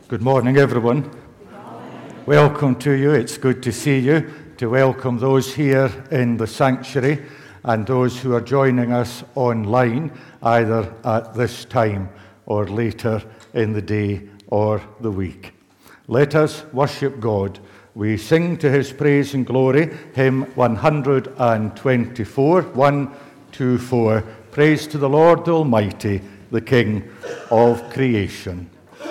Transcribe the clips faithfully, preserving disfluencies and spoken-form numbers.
Good morning, everyone. Good morning. Welcome to you. It's good to see you, to welcome those here in the sanctuary and those who are joining us online, either at this time or later in the day or the week. Let us worship God. We sing to his praise and glory, hymn one twenty-four, one, two, four. Praise to the Lord Almighty, the King of creation.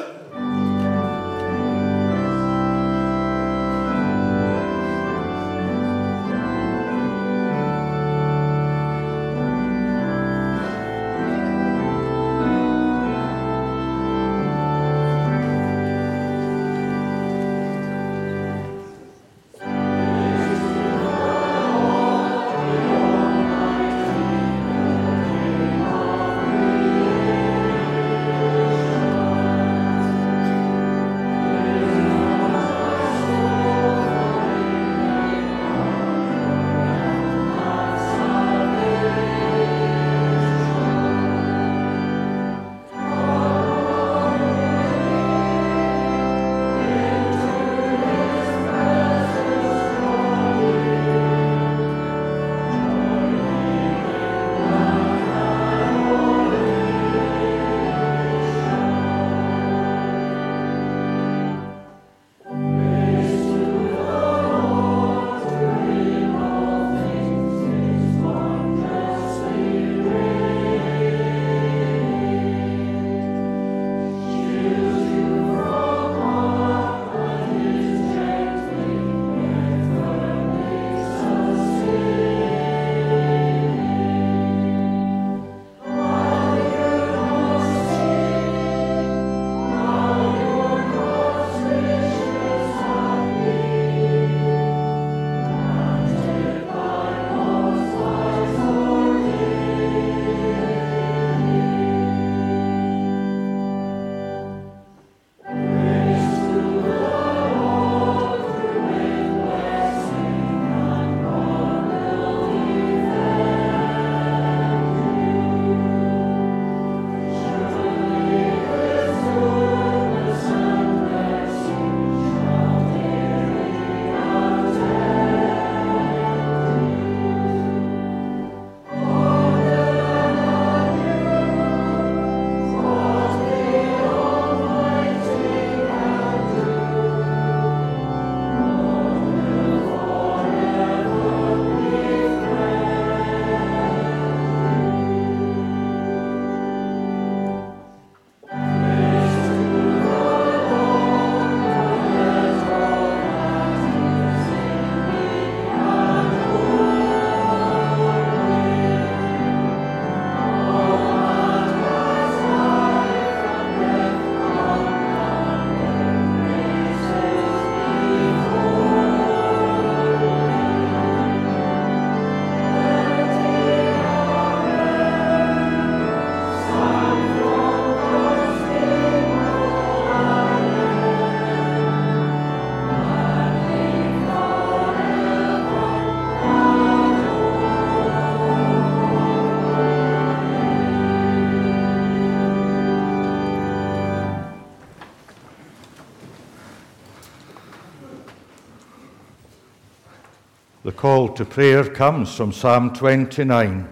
The call to prayer comes from Psalm twenty-nine.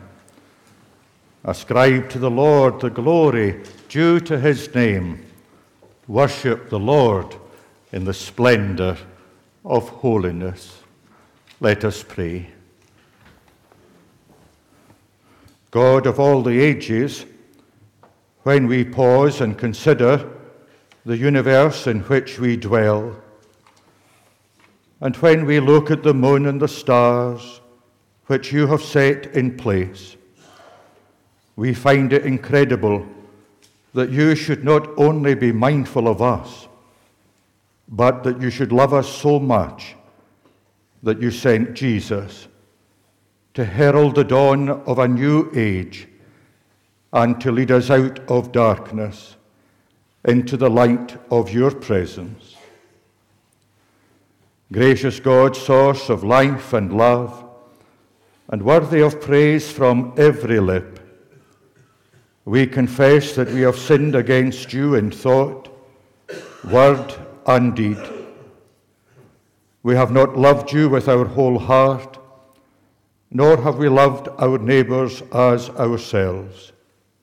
Ascribe to the Lord the glory due to his name. Worship the Lord in the splendor of holiness. Let us pray. God of all the ages, when we pause and consider the universe in which we dwell, and when we look at the moon and the stars which you have set in place, we find it incredible that you should not only be mindful of us, but that you should love us so much that you sent Jesus to herald the dawn of a new age and to lead us out of darkness into the light of your presence. Gracious God, source of life and love, and worthy of praise from every lip, we confess that we have sinned against you in thought, word and deed. We have not loved you with our whole heart, nor have we loved our neighbours as ourselves.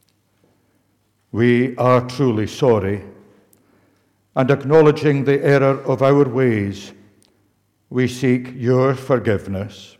We are truly sorry, and acknowledging the error of our ways, we seek your forgiveness.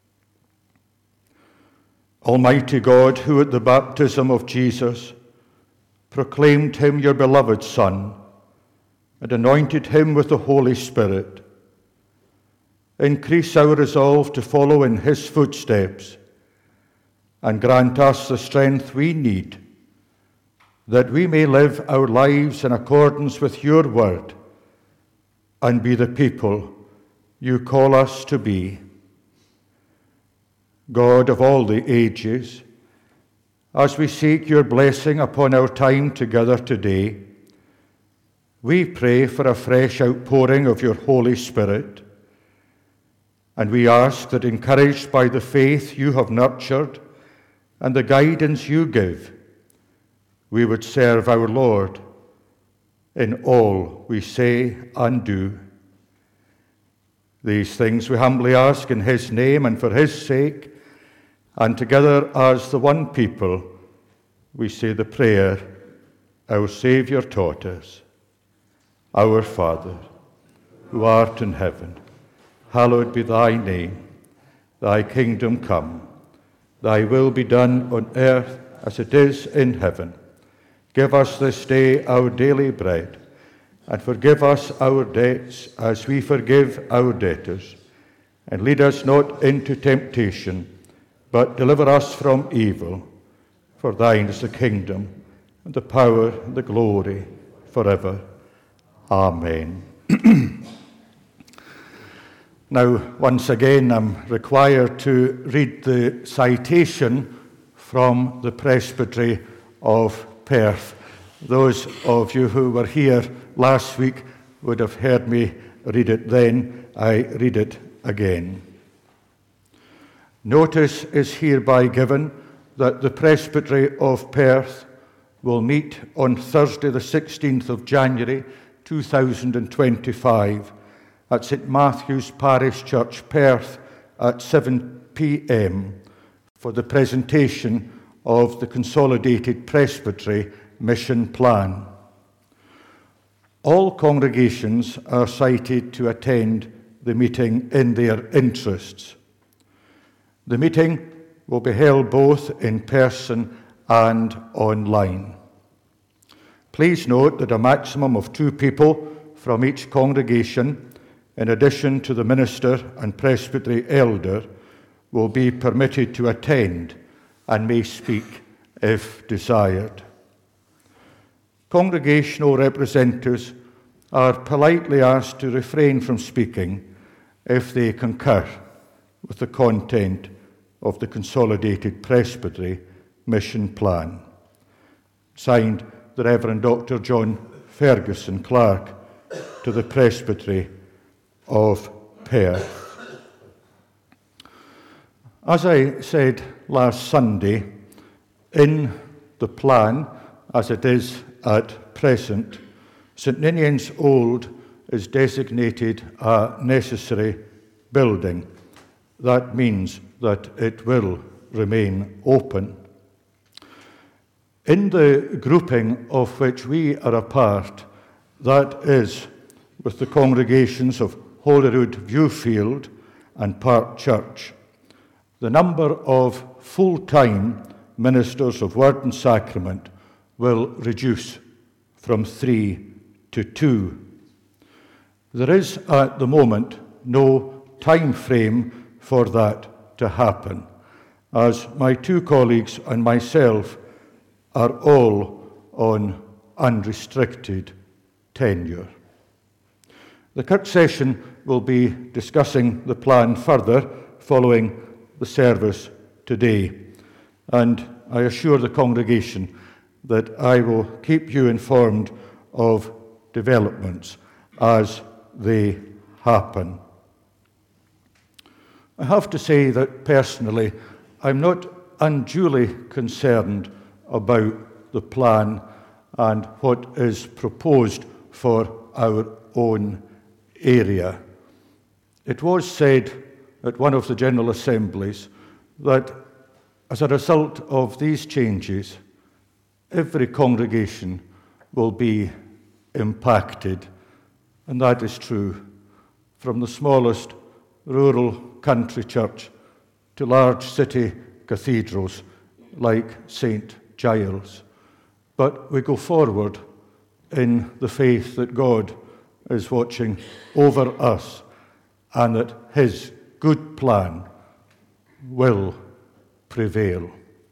Almighty God, who at the baptism of Jesus proclaimed him your beloved Son and anointed him with the Holy Spirit, increase our resolve to follow in his footsteps and grant us the strength we need that we may live our lives in accordance with your word and be the people you call us to be. God of all the ages, as we seek your blessing upon our time together today, we pray for a fresh outpouring of your Holy Spirit, and we ask that, encouraged by the faith you have nurtured and the guidance you give, we would serve our Lord in all we say and do. These things we humbly ask in his name and for his sake, and together as the one people, we say the prayer our Saviour taught us. Our Father, who art in heaven, hallowed be thy name. Thy kingdom come. Thy will be done on earth as it is in heaven. Give us this day our daily bread, and forgive us our debts as we forgive our debtors. And lead us not into temptation, but deliver us from evil. For thine is the kingdom, and the power, and the glory, forever. Amen. Now, once again, I'm required to read the citation from the Presbytery of Perth. Those of you who were here last week would have heard me read it then. I read it again. Notice is hereby given that the Presbytery of Perth will meet on Thursday the sixteenth of January two thousand twenty-five at St Matthew's Parish Church, Perth, at seven p.m. for the presentation of the Consolidated Presbytery Mission Plan. All congregations are cited to attend the meeting in their interests. The meeting will be held both in person and online. Please note that a maximum of two people from each congregation, in addition to the minister and presbytery elder, will be permitted to attend and may speak if desired. Congregational representatives are politely asked to refrain from speaking if they concur with the content of the Consolidated Presbytery Mission Plan. Signed, the Reverend Doctor John Ferguson Clark, to the Presbytery of Perth. As I said last Sunday, in the plan, as it is at present, St Ninian's Old is designated a necessary building. That means that it will remain open. In the grouping of which we are a part, that is, with the congregations of Holyrood Viewfield and Park Church, the number of full-time ministers of Word and Sacrament will reduce from three to two. There is at the moment no time frame for that to happen, as my two colleagues and myself are all on unrestricted tenure. The Kirk session will be discussing the plan further following the service today, and I assure the congregation that I will keep you informed of developments as they happen. I have to say that personally, I'm not unduly concerned about the plan and what is proposed for our own area. It was said at one of the General Assemblies that as a result of these changes, every congregation will be impacted, and that is true, from the smallest rural country church to large city cathedrals like Saint Giles. But we go forward in the faith that God is watching over us and that his good plan will prevail.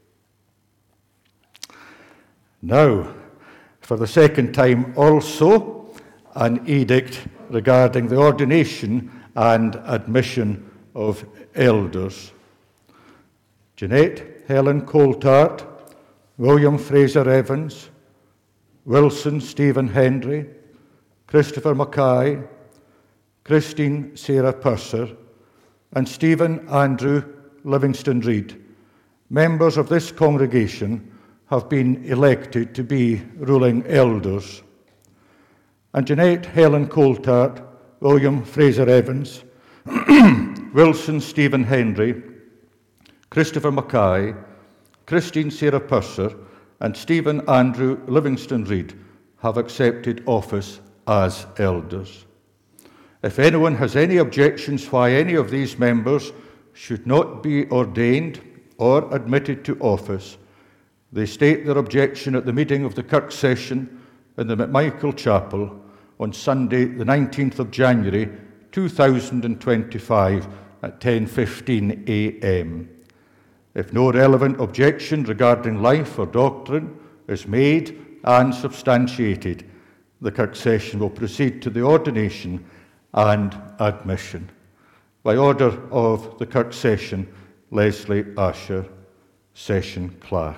Now, for the second time also, an edict regarding the ordination and admission of elders. Jeanette Helen Coltart, William Fraser Evans, Wilson Stephen Hendry, Christopher Mackay, Christine Sarah Purser, and Stephen Andrew Livingston Reid, members of this congregation, have been elected to be ruling elders. And Jeanette Helen Coltart, William Fraser Evans, Wilson Stephen Hendry, Christopher Mackay, Christine Sarah Purser, and Stephen Andrew Livingston Reid have accepted office as elders. If anyone has any objections why any of these members should not be ordained or admitted to office, they state their objection at the meeting of the Kirk Session in the McMichael Chapel on Sunday, the nineteenth of January, two thousand twenty-five at ten fifteen a m If no relevant objection regarding life or doctrine is made and substantiated, the Kirk Session will proceed to the ordination and admission. By order of the Kirk Session, Leslie Asher, Session Clerk.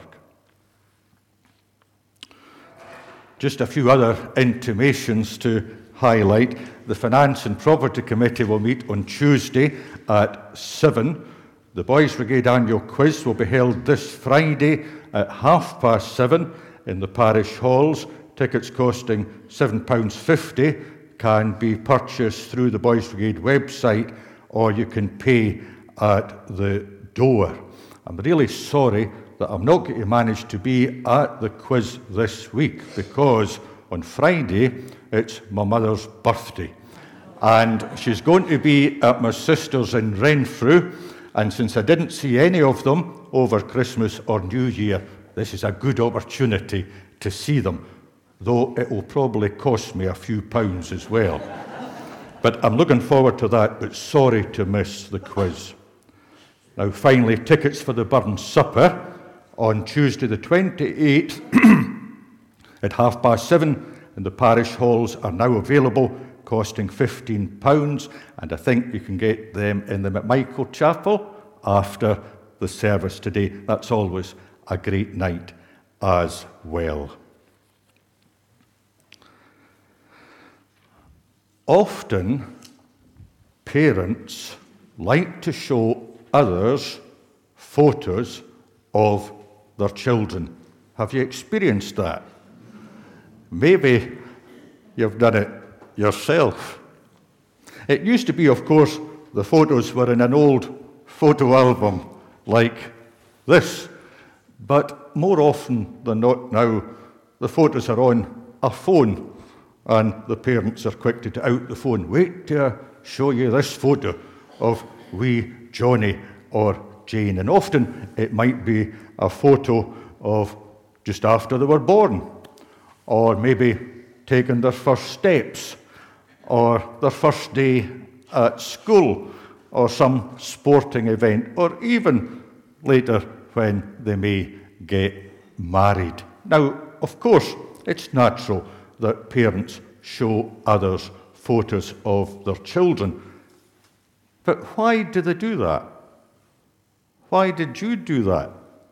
Just a few other intimations to highlight. The Finance and Property Committee will meet on Tuesday at seven. The Boys Brigade Annual Quiz will be held this Friday at half past seven in the parish halls. Tickets costing seven pounds fifty can be purchased through the Boys Brigade website, or you can pay at the door. I'm really sorry that I'm not going to manage to be at the quiz this week, because on Friday it's my mother's birthday. And she's going to be at my sister's in Renfrew, and since I didn't see any of them over Christmas or New Year, this is a good opportunity to see them, though it will probably cost me a few pounds as well. But I'm looking forward to that, but sorry to miss the quiz. Now finally, tickets for the Burn Supper on Tuesday the twenty-eighth at half past seven in the parish halls are now available, costing fifteen pounds, and I think you can get them in the McMichael Chapel after the service today. That's always a great night as well. Often, parents like to show others photos of their children. Have you experienced that? Maybe you've done it yourself. It used to be, of course, the photos were in an old photo album like this, but more often than not now, the photos are on a phone, and the parents are quick to out the phone. Wait till I show you this photo of wee Johnny or Jane. And often it might be a photo of just after they were born, or maybe taking their first steps, or their first day at school, or some sporting event, or even later when they may get married. Now, of course, it's natural that parents show others photos of their children. But why do they do that? Why did you do that?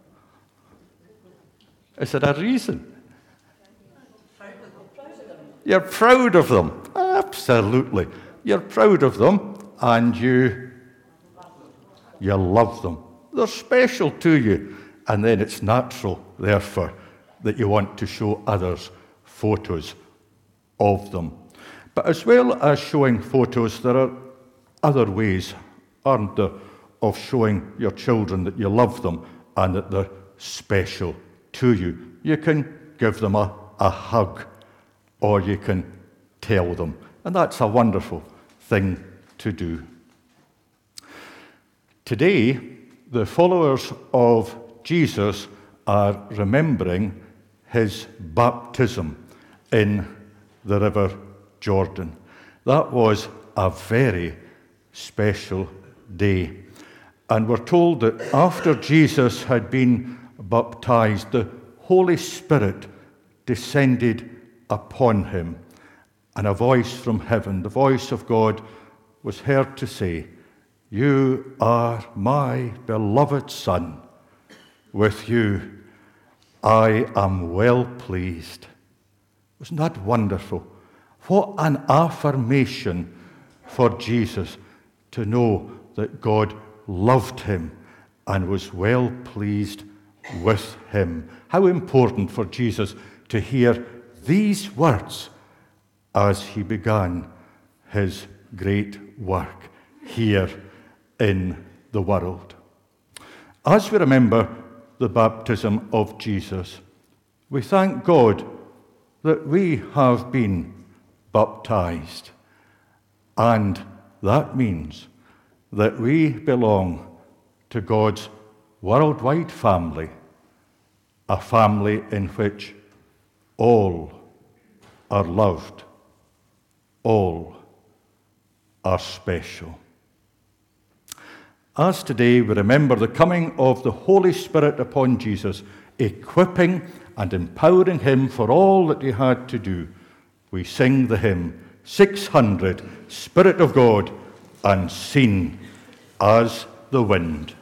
Is there a reason? You're proud of them. Absolutely. You're proud of them, and you, you love them. They're special to you. And then it's natural, therefore, that you want to show others photos of them. But as well as showing photos, there are other ways, aren't there, of showing your children that you love them and that they're special to you. You can give them a, a hug, or you can tell them. And that's a wonderful thing to do. Today, the followers of Jesus are remembering his baptism in the River Jordan. That was a very special day. And we're told that after Jesus had been baptized, the Holy Spirit descended upon him, and a voice from heaven, the voice of God, was heard to say, "You are my beloved Son. With you I am well pleased." Wasn't that wonderful? What an affirmation for Jesus to know that God loved him and was well pleased with him. How important for Jesus to hear these words as he began his great work here in the world. As we remember the baptism of Jesus, we thank God that we have been baptized, and that means that we belong to God's worldwide family, a family in which all are loved, all are special. As today we remember the coming of the Holy Spirit upon Jesus, equipping and empowering him for all that he had to do, we sing the hymn six hundred, Spirit of God, unseen as the wind.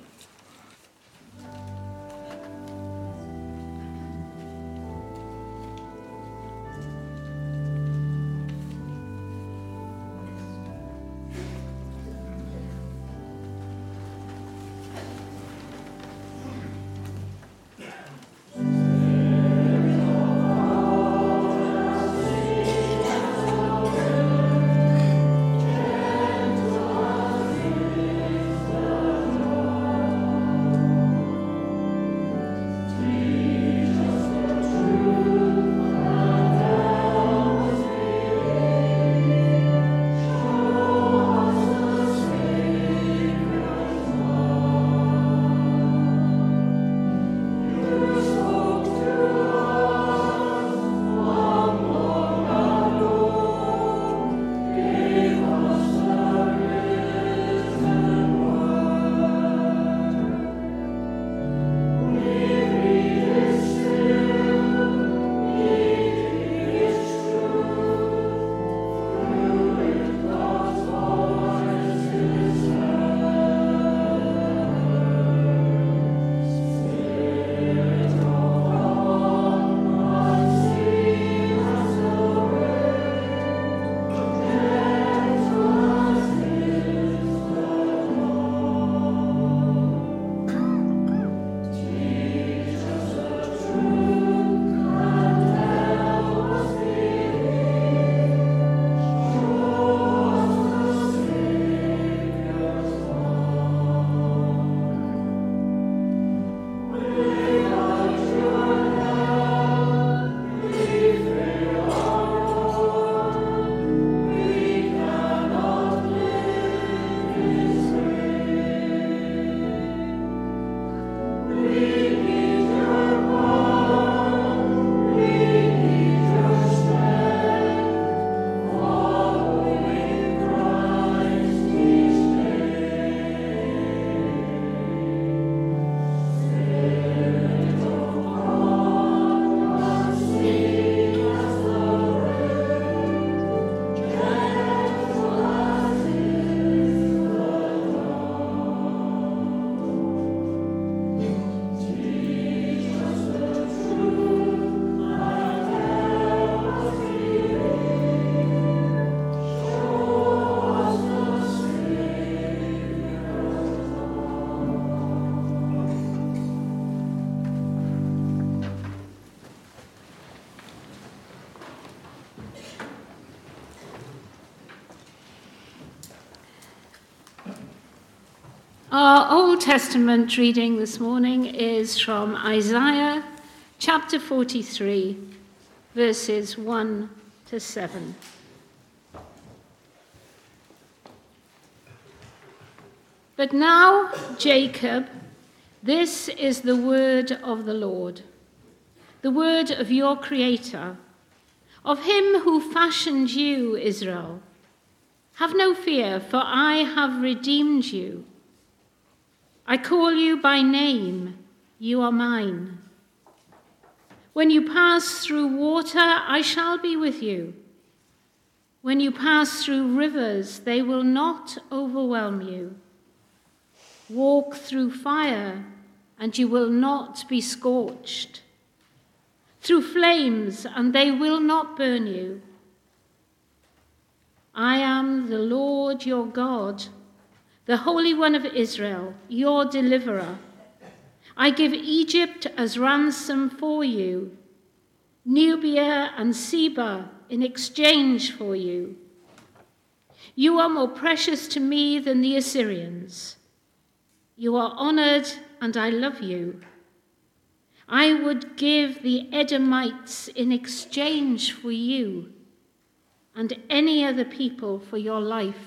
Our Old Testament reading this morning is from Isaiah chapter forty-three, verses one to seven. But now, Jacob, this is the word of the Lord, the word of your Creator, of him who fashioned you, Israel. Have no fear, for I have redeemed you. I call you by name, you are mine. When you pass through water, I shall be with you. When you pass through rivers, they will not overwhelm you. Walk through fire, and you will not be scorched. Through flames, and they will not burn you. I am the Lord your God, the Holy One of Israel, your deliverer. I give Egypt as ransom for you, Nubia and Seba in exchange for you. You are more precious to me than the Assyrians. You are honored, and I love you. I would give the Edomites in exchange for you, and any other people for your life.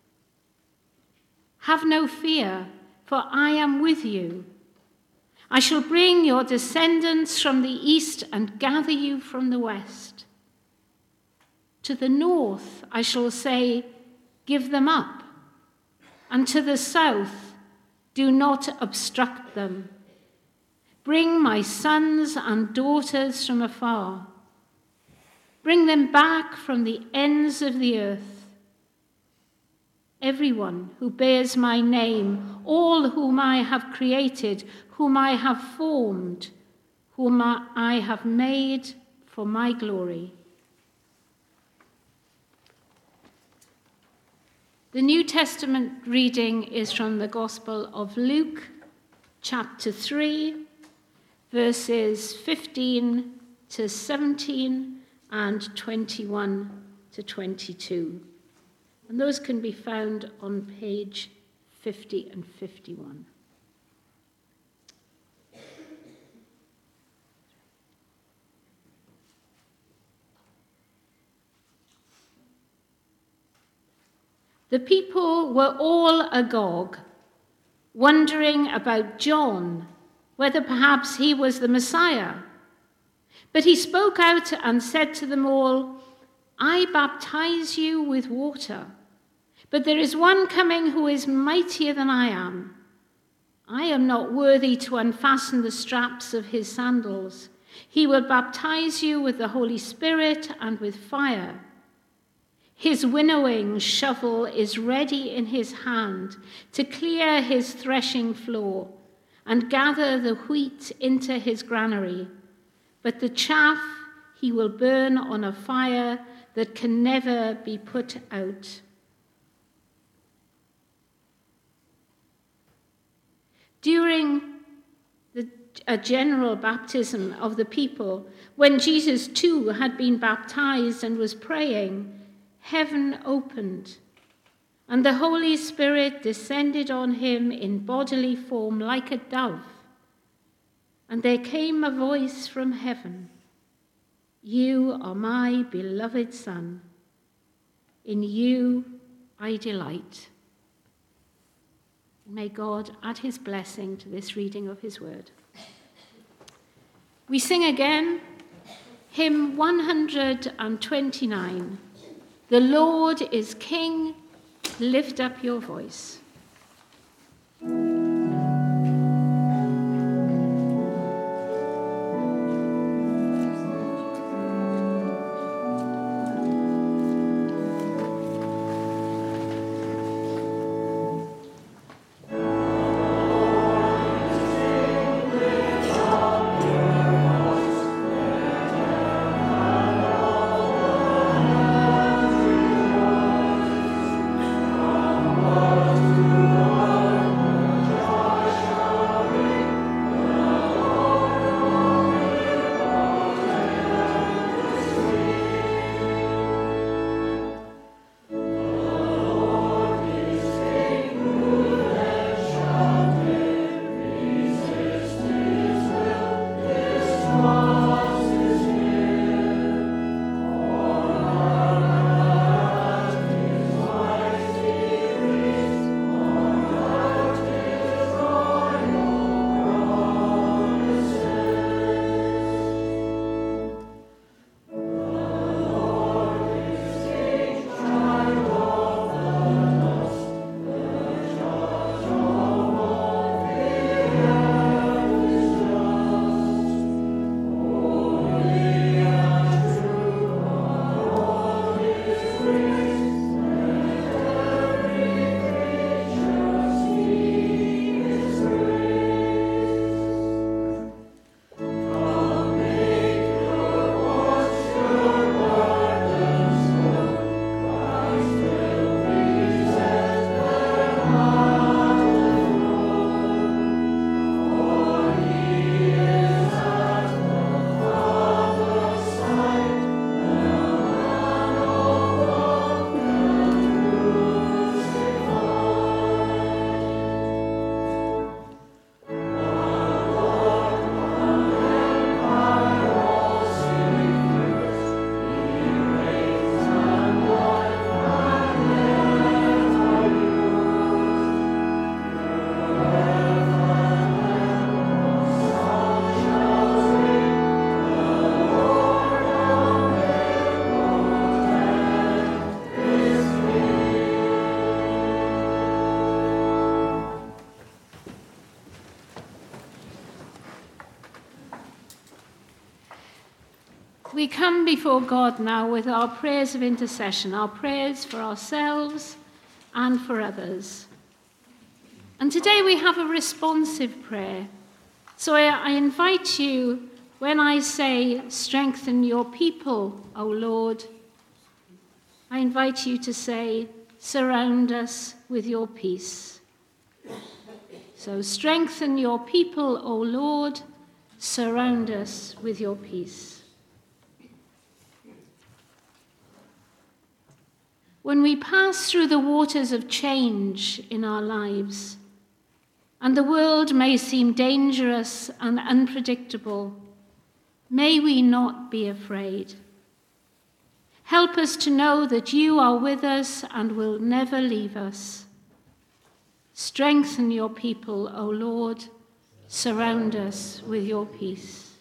Have no fear, for I am with you. I shall bring your descendants from the east and gather you from the west. To the north I shall say, give them up, and to the south, do not obstruct them. Bring my sons and daughters from afar. Bring them back from the ends of the earth. Everyone who bears my name, all whom I have created, whom I have formed, whom I have made for my glory. The New Testament reading is from the Gospel of Luke, chapter three, verses fifteen to seventeen and twenty-one to twenty-two. And those can be found on page fifty and fifty-one. The people were all agog, wondering about John, whether perhaps he was the Messiah. But he spoke out and said to them all, I baptize you with water, but there is one coming who is mightier than I am. I am not worthy to unfasten the straps of his sandals. He will baptize you with the Holy Spirit and with fire. His winnowing shovel is ready in his hand to clear his threshing floor and gather the wheat into his granary. But the chaff he will burn on a fire that can never be put out. During the, a general baptism of the people, when Jesus too had been baptized and was praying, heaven opened, and the Holy Spirit descended on him in bodily form like a dove. And there came a voice from heaven, You are my beloved Son. In you I delight. May God add his blessing to this reading of his word. We sing again hymn one hundred twenty-nine. The Lord is King, lift up your voice. come before God now with our prayers of intercession, our prayers for ourselves and for others. And today we have a responsive prayer. So I, I invite you, when I say, strengthen your people, O Lord, I invite you to say, surround us with your peace. So strengthen your people, O Lord, surround us with your peace. When we pass through the waters of change in our lives, and the world may seem dangerous and unpredictable, may we not be afraid. Help us to know that you are with us and will never leave us. Strengthen your people, O Lord. Surround us with your peace.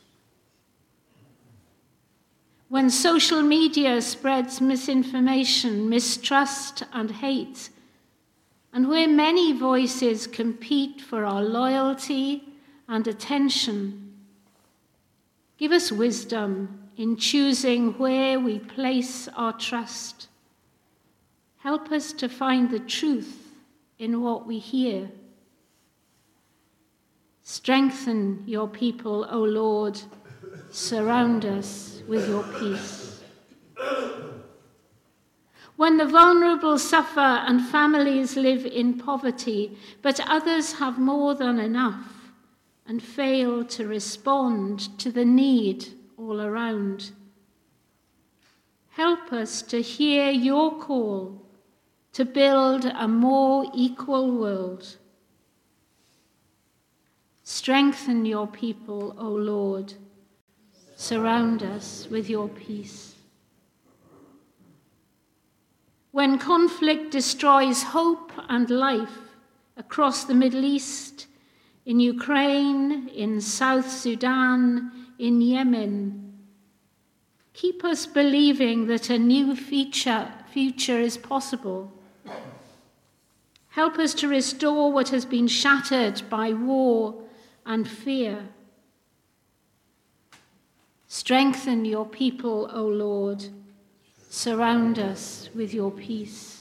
When social media spreads misinformation, mistrust, and hate, and where many voices compete for our loyalty and attention, give us wisdom in choosing where we place our trust. Help us to find the truth in what we hear. Strengthen your people, O Lord. Surround us with your peace. When the vulnerable suffer and families live in poverty, but others have more than enough and fail to respond to the need all around, help us to hear your call to build a more equal world. Strengthen your people, O Lord. Surround us with your peace. When conflict destroys hope and life across the Middle East, in Ukraine, in South Sudan, in Yemen, keep us believing that a new future, future is possible. Help us to restore what has been shattered by war and fear. Strengthen your people, O Lord. Surround us with your peace.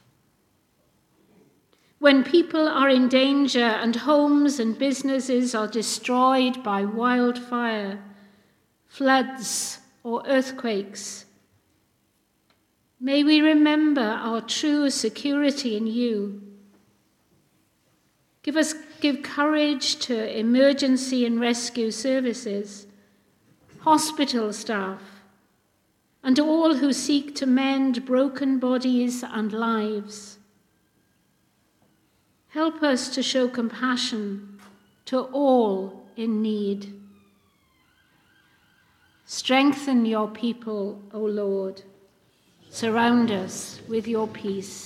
When people are in danger and homes and businesses are destroyed by wildfire, floods, or earthquakes, may we remember our true security in you. Give us give courage to emergency and rescue services, hospital staff, and to all who seek to mend broken bodies and lives. Help us to show compassion to all in need. Strengthen your people, O Lord. Surround us with your peace.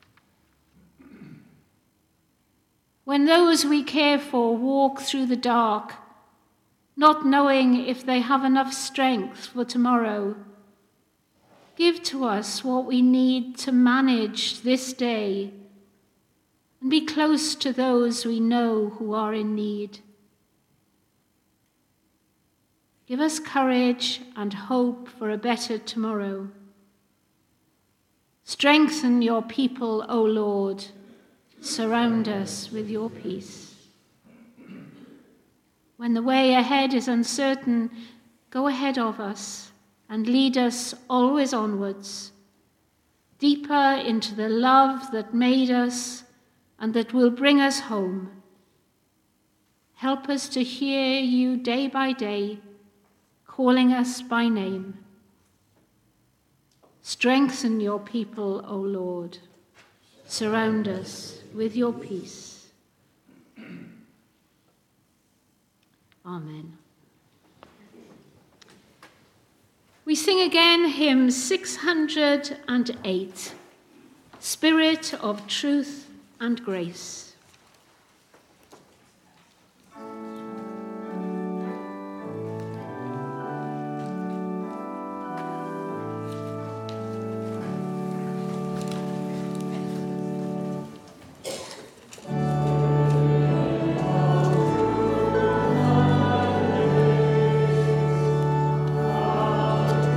When those we care for walk through the dark, not knowing if they have enough strength for tomorrow, give to us what we need to manage this day and be close to those we know who are in need. Give us courage and hope for a better tomorrow. Strengthen your people, O Lord. Surround us with your peace. When the way ahead is uncertain, go ahead of us and lead us always onwards, deeper into the love that made us and that will bring us home. Help us to hear you day by day, calling us by name. Strengthen your people, O Lord. Surround us with your peace. Amen. We sing again hymn six hundred eight, Spirit of Truth and Grace. Amen.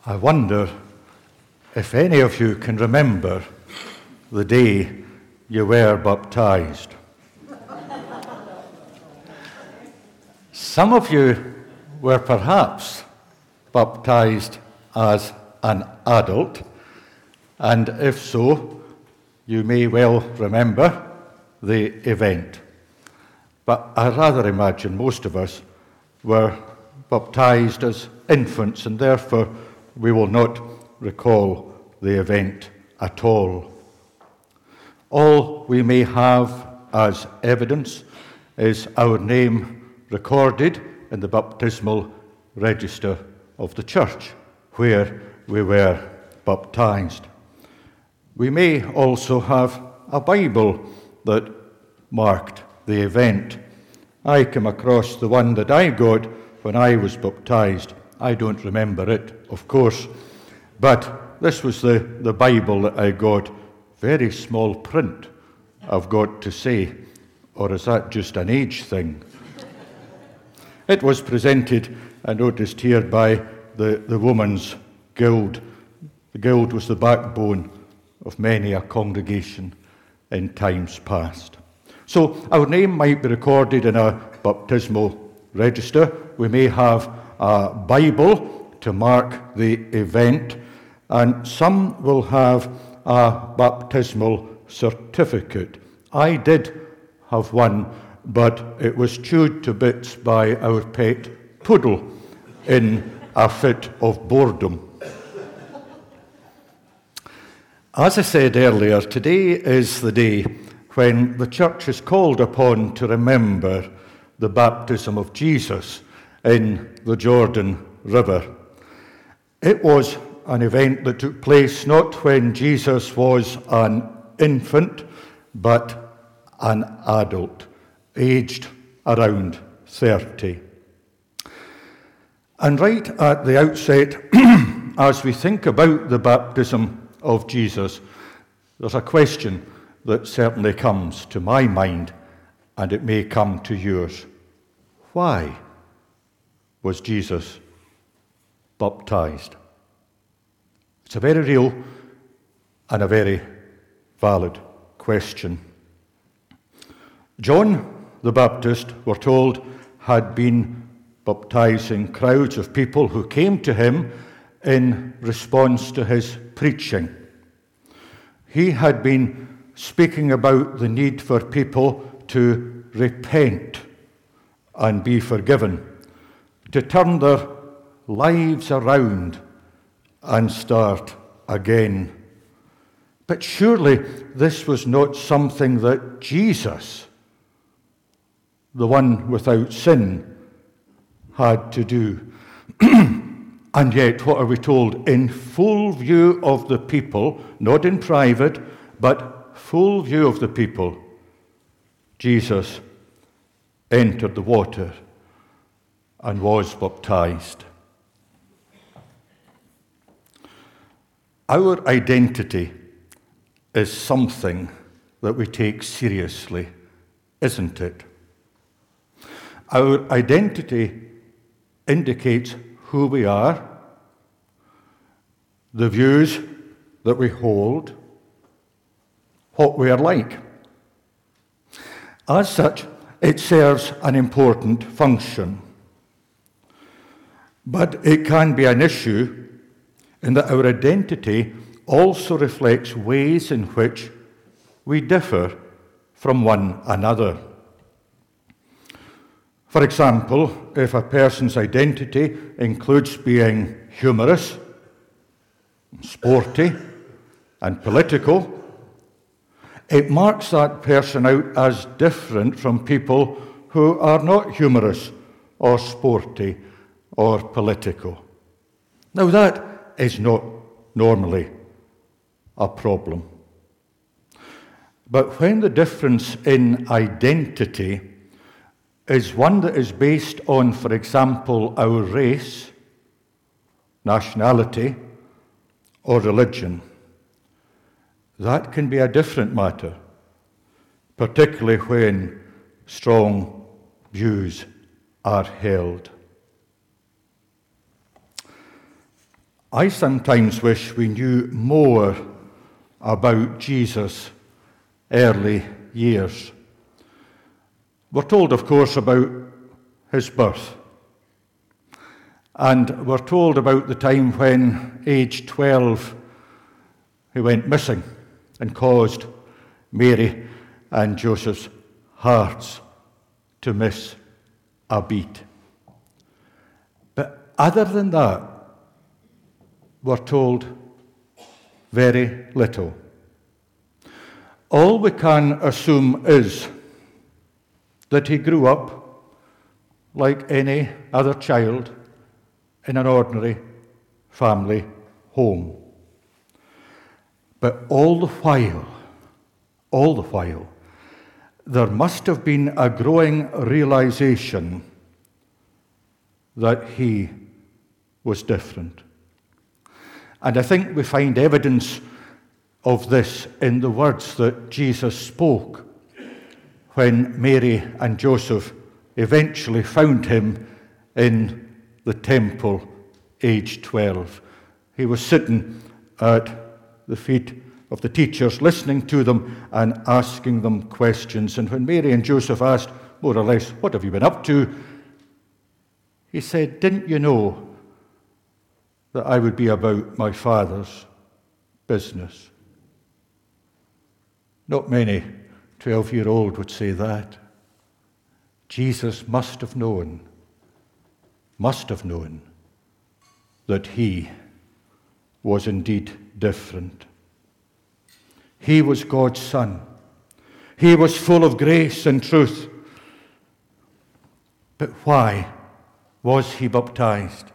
I wonder if any of you can remember the day you were baptized. Some of you were perhaps baptized as an adult, and if so, you may well remember the event. But I rather imagine most of us were baptized as infants, and therefore we will not recall the event at all. All we may have as evidence is our name recorded in the baptismal register of the church where we were baptized. We may also have a Bible that marked the event. I came across the one that I got when I was baptized. I don't remember it, of course, but this was the, the Bible that I got. Very small print, I've got to say, or is that just an age thing? It was presented, I noticed here, by the, the Women's Guild. The Guild was the backbone of many a congregation in times past. So our name might be recorded in a baptismal register. We may have a Bible to mark the event, and some will have a baptismal certificate. I did have one, but it was chewed to bits by our pet poodle in a fit of boredom. As I said earlier, today is the day when the church is called upon to remember the baptism of Jesus in the Jordan River. It was an event that took place not when Jesus was an infant, but an adult, aged around thirty. And right at the outset, as we think about the baptism of Jesus, there's a question that certainly comes to my mind, and it may come to yours. Why was Jesus baptized? It's a very real and a very valid question. John the Baptist, we're told, had been baptizing crowds of people who came to him in response to his preaching. He had been speaking about the need for people to repent and be forgiven, to turn their lives around and start again. But surely this was not something that Jesus, the one without sin, had to do. And yet, what are we told? In full view of the people, not in private, but full view of the people, Jesus entered the water and was baptized. Our identity is something that we take seriously, isn't it? Our identity indicates who we are, the views that we hold, what we are like. As such, it serves an important function. But it can be an issue in that our identity also reflects ways in which we differ from one another. For example, if a person's identity includes being humorous, sporty, and political, it marks that person out as different from people who are not humorous or sporty or political. Now, that is not normally a problem. But when the difference in identity is one that is based on, for example, our race, nationality, or religion, that can be a different matter, particularly when strong views are held. I sometimes wish we knew more about Jesus' early years. We're told, of course, about his birth. And we're told about the time when, age twelve, he went missing and caused Mary and Joseph's hearts to miss a beat. But other than that, we're told very little. All we can assume is that he grew up like any other child in an ordinary family home. But all the while, all the while, there must have been a growing realization that he was different. And I think we find evidence of this in the words that Jesus spoke when Mary and Joseph eventually found him in the temple, age twelve. He was sitting at the feet of the teachers, listening to them and asking them questions. And when Mary and Joseph asked, more or less, what have you been up to? He said, didn't you know that I would be about my Father's business? Not many twelve-year-old would say that. Jesus must have known, must have known that he was indeed different. He was God's Son. He was full of grace and truth. But why was he baptized?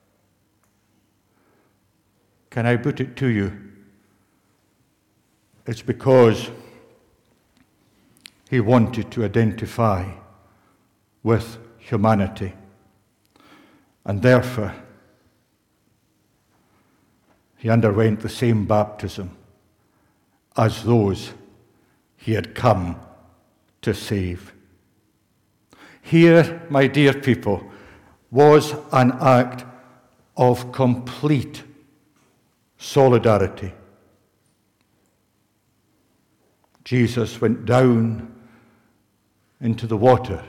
Can I put it to you? It's because he wanted to identify with humanity, and therefore he underwent the same baptism as those he had come to save. Here, my dear people, was an act of complete solidarity. Jesus went down into the water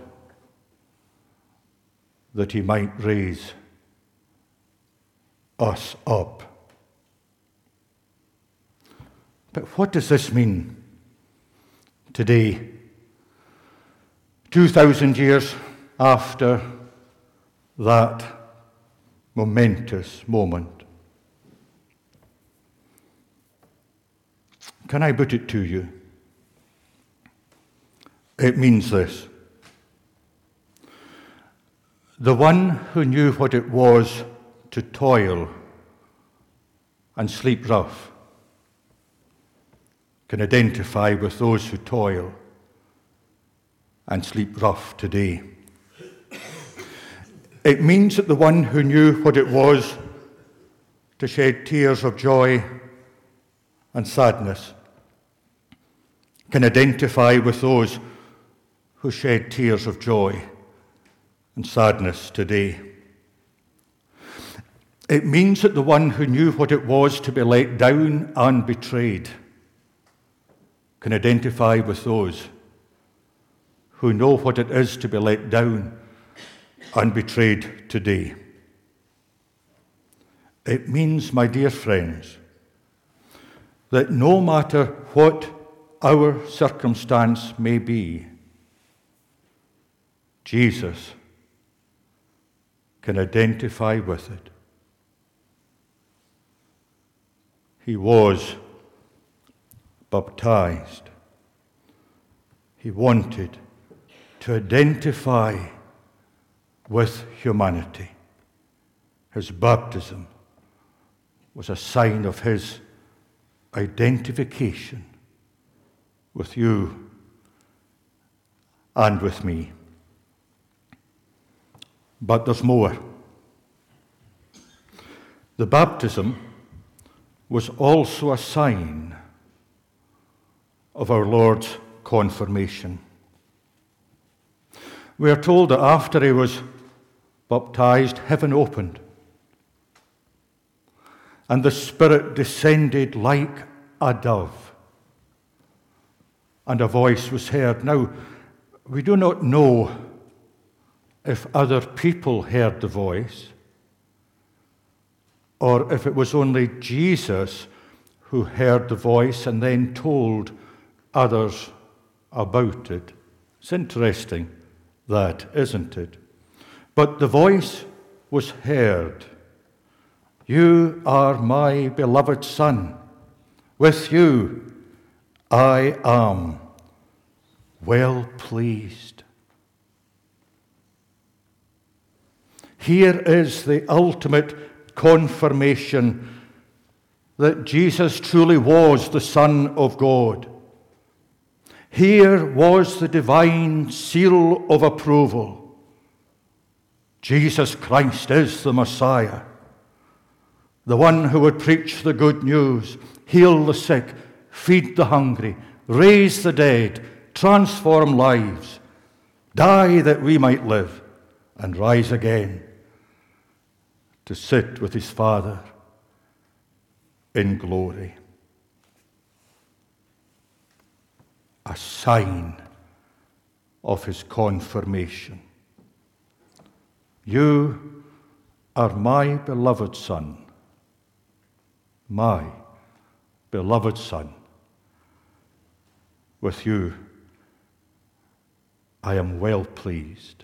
that he might raise us up. But what does this mean today, two thousand years after that momentous moment? Can I put it to you? It means this. The one who knew what it was to toil and sleep rough can identify with those who toil and sleep rough today. It means that the one who knew what it was to shed tears of joy and sadness can identify with those who shed tears of joy and sadness today. It means that the one who knew what it was to be let down and betrayed can identify with those who know what it is to be let down and betrayed today. It means, my dear friends, that no matter what our circumstance may be, Jesus can identify with it. He was baptized. He wanted to identify with humanity. His baptism was a sign of his identification with you and with me. But there's more. The baptism was also a sign of our Lord's confirmation. We are told that after he was baptized, heaven opened. and the Spirit descended like a dove, and a voice was heard. Now, we do not know if other people heard the voice, or if it was only Jesus who heard the voice and then told others about it. It's interesting, that, isn't it? But the voice was heard. You are my beloved Son. With you I am well pleased. Here is the ultimate confirmation that Jesus truly was the Son of God. Here was the divine seal of approval. Jesus Christ is the Messiah, the one who would preach the good news, heal the sick, feed the hungry, raise the dead, transform lives, die that we might live, and rise again to sit with his Father in glory. A sign of his confirmation. You are my beloved Son, my beloved Son. With you I am well pleased.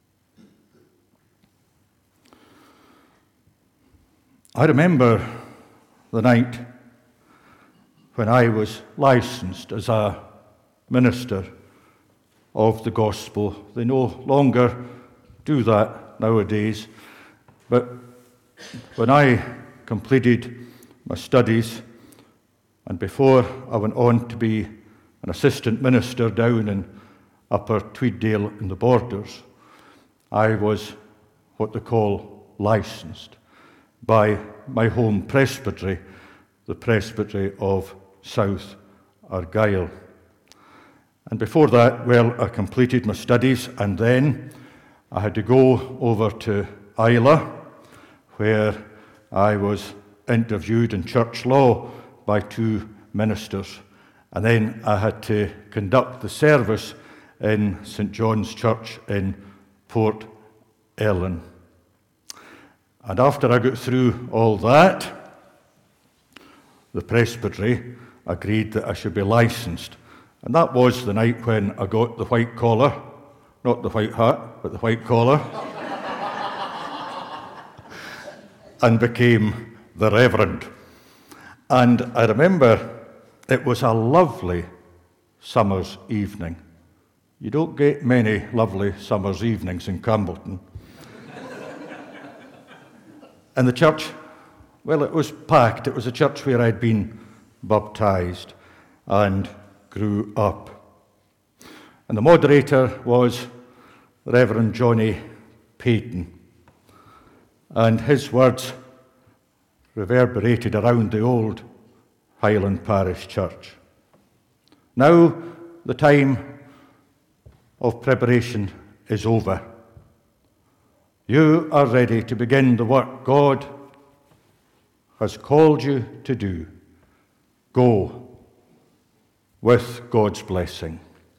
I remember the night when I was licensed as a minister of the gospel. They no longer do that nowadays, but when I completed my studies, and before I went on to be an assistant minister down in Upper Tweeddale in the Borders, I was what they call licensed by my home presbytery, the Presbytery of South Argyll. And before that, well, I completed my studies, and then I had to go over to Islay, where I was interviewed in church law by two ministers. And then I had to conduct the service in Saint John's Church in Port Ellen. And after I got through all that, the presbytery agreed that I should be licensed. And that was the night when I got the white collar, not the white hat, but the white collar, and became the Reverend. And I remember it was a lovely summer's evening. You don't get many lovely summer's evenings in Campbellton. And the church, well, it was packed. It was a church where I'd been baptized and grew up. And the moderator was Reverend Johnny Payton. And his words reverberated around the old Highland Parish Church. Now the time of preparation is over. You are ready to begin the work God has called you to do. Go with God's blessing.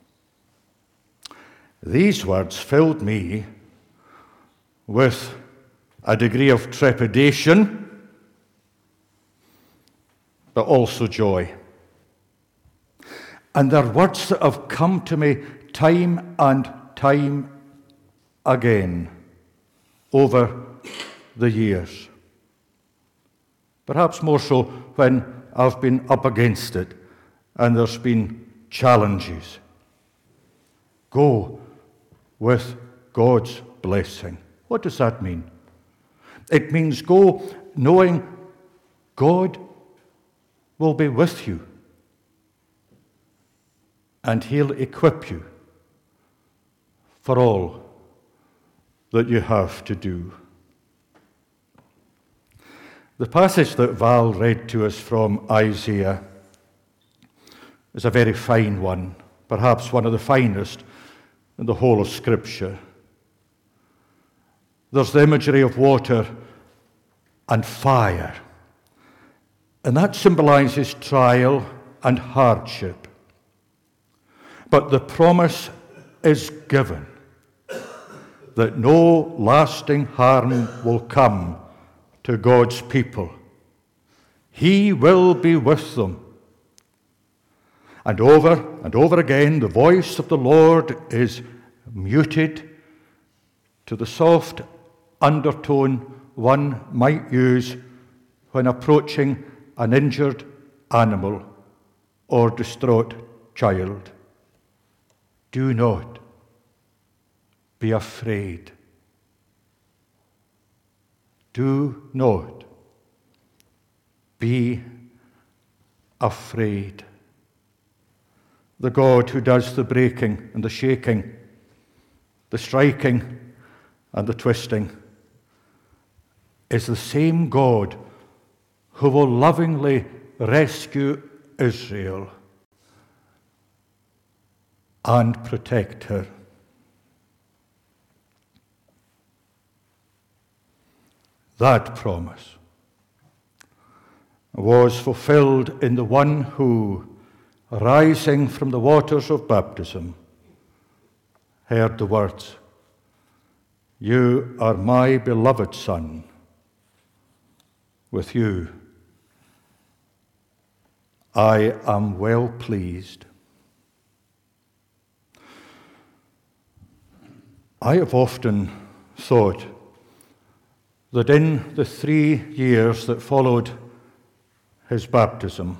These words filled me with a degree of trepidation, but also joy. And they're words that have come to me time and time again over the years. Perhaps more so when I've been up against it and there's been challenges. Go with God's blessing. What does that mean? It means go knowing God will be with you and he'll equip you for all that you have to do. The passage that Val read to us from Isaiah is a very fine one, perhaps one of the finest in the whole of Scripture. There's the imagery of water and fire, And that symbolizes trial and hardship. But the promise is given that no lasting harm will come to God's people. He will be with them. And over and over again, the voice of the Lord is muted to the soft undertone one might use when approaching an injured animal or distraught child. Do not be afraid. Do not be afraid. The God who does the breaking and the shaking, the striking and the twisting, is the same God who will lovingly rescue Israel and protect her. That promise was fulfilled in the one who, rising from the waters of baptism, heard the words, "You are my beloved Son. With you I am well pleased." I have often thought that in the three years that followed his baptism,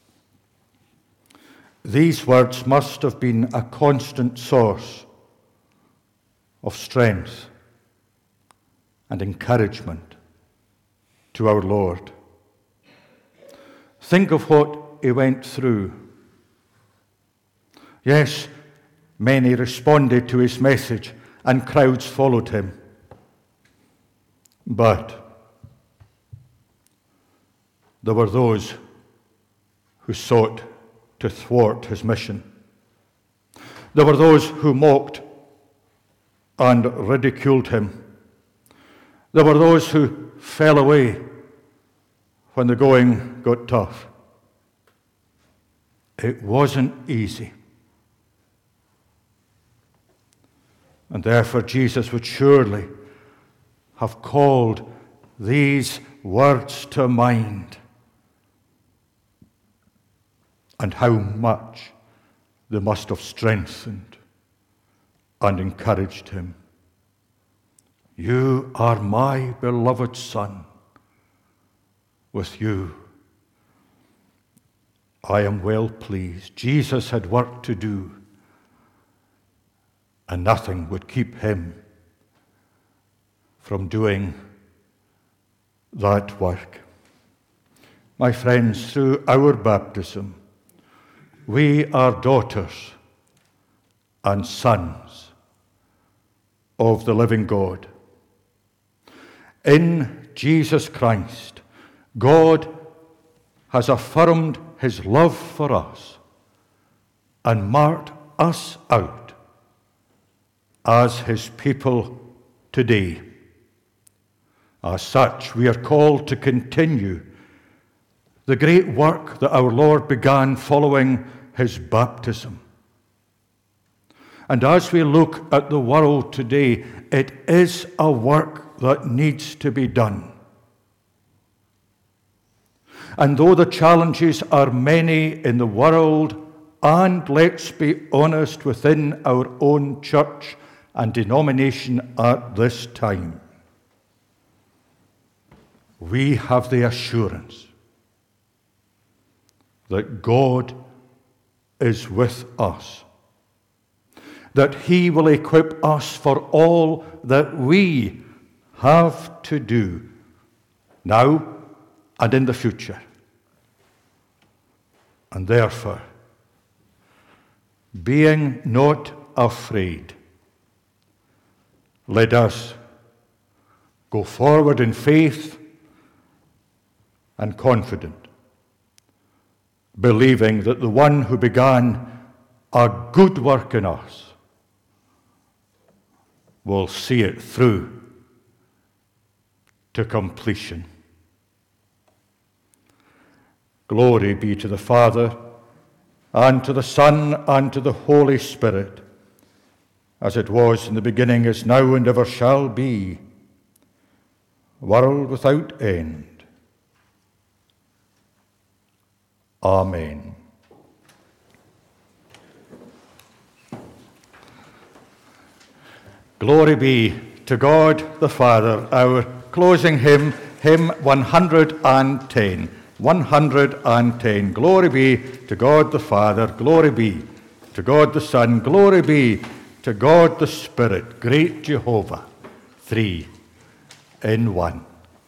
these words must have been a constant source of strength and encouragement to our Lord. Think of what he went through. Yes, many responded to his message and crowds followed him. But there were those who sought to thwart his mission. There were those who mocked and ridiculed him. There were those who fell away when the going got tough. It wasn't easy. And therefore Jesus would surely have called these words to mind, and how much they must have strengthened and encouraged him. You are my beloved Son. With you I am well pleased. Jesus had work to do, and nothing would keep him from doing that work. My friends, through our baptism, we are daughters and sons of the living God. In Jesus Christ, God has affirmed his love for us and marked us out as his people today. As such, we are called to continue the great work that our Lord began following his baptism. And as we look at the world today, it is a work that needs to be done. And though the challenges are many in the world, and let's be honest, within our own church and denomination at this time, we have the assurance that God is with us, that he will equip us for all that we have to do now and in the future. And therefore, being not afraid, let us go forward in faith and confident, believing that the one who began a good work in us will see it through to completion. Glory be to the Father, and to the Son, and to the Holy Spirit, as it was in the beginning, is now, and ever shall be, world without end. Amen. Glory be to God the Father. Our closing hymn, hymn one hundred ten. one hundred ten. Glory be to God the Father. Glory be to God the Son. Glory be to God the Spirit. Great Jehovah. Three in one.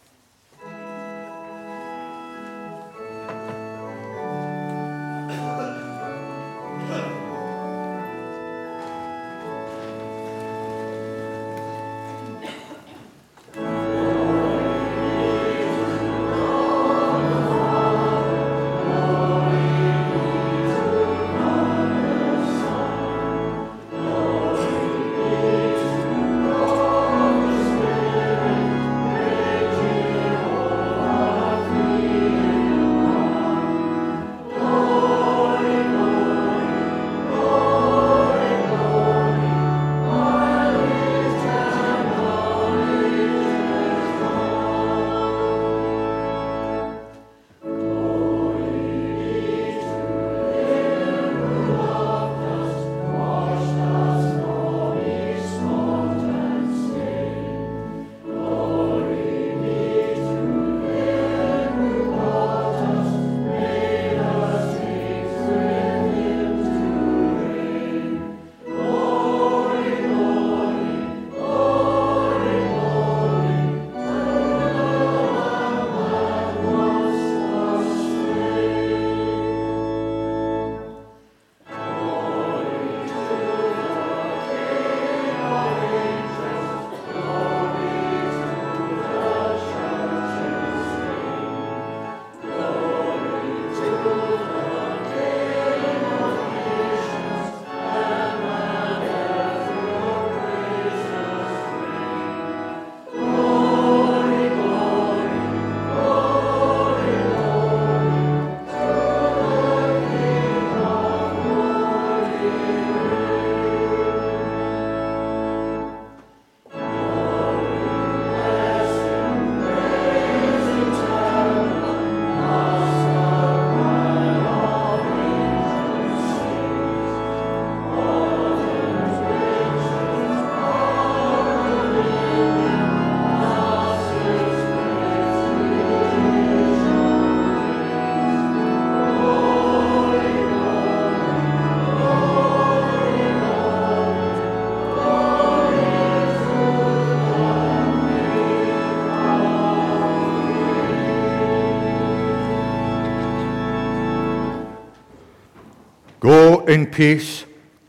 Go in peace,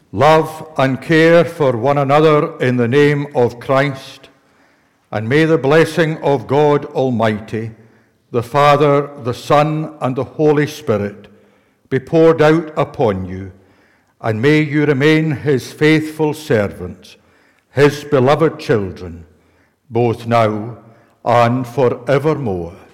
love and care for one another in the name of Christ, and may the blessing of God Almighty, the Father, the Son, and the Holy Spirit be poured out upon you, and may you remain his faithful servants, his beloved children, both now and forevermore.